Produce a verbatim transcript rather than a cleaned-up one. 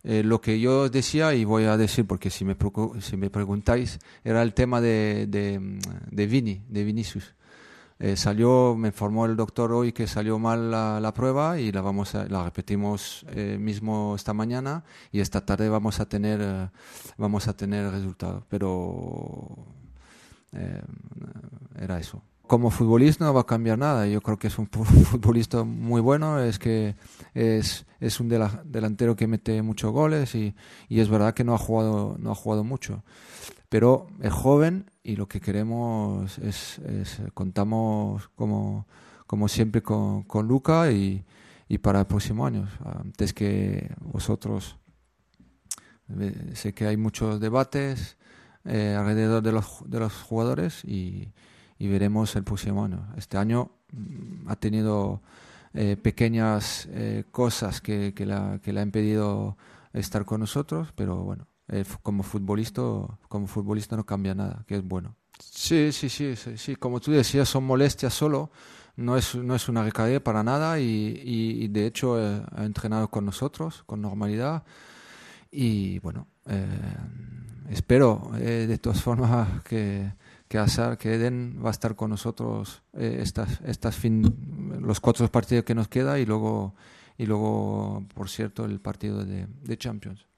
Eh, lo que yo decía, y voy a decir porque si me, preocu- si me preguntáis, era el tema de, de, de Vini, de Vinicius. Eh, salió, me informó el doctor hoy que salió mal la, la prueba y la vamos a, la repetimos eh, mismo esta mañana y esta tarde vamos a tener eh, vamos a tener el resultado. Pero eh, era eso. Como futbolista no va a cambiar nada. Yo creo que es un futbolista muy bueno. Es que es, es un dela- delantero que mete muchos goles y, y es verdad que no ha jugado no ha jugado mucho. Pero es joven y lo que queremos es, es contamos como, como siempre con, con Luca y, y para el próximo año. Antes que vosotros, eh, sé que hay muchos debates eh, alrededor de los, de los jugadores y, y veremos el próximo año. Este año mm, ha tenido eh, pequeñas eh, cosas que, que, la, que le han impedido estar con nosotros, pero bueno, eh, como futbolista, como futbolista no cambia nada, que es bueno. Sí, sí, sí, sí, sí, como tú decías, son molestias solo, no es, no es una recaída para nada y, y, y de hecho eh, ha entrenado con nosotros con normalidad y bueno, eh, espero eh, de todas formas que, que Hazard, que Eden va a estar con nosotros eh, estas, estas fin, los cuatro partidos que nos queda y luego, y luego por cierto, el partido de, de Champions.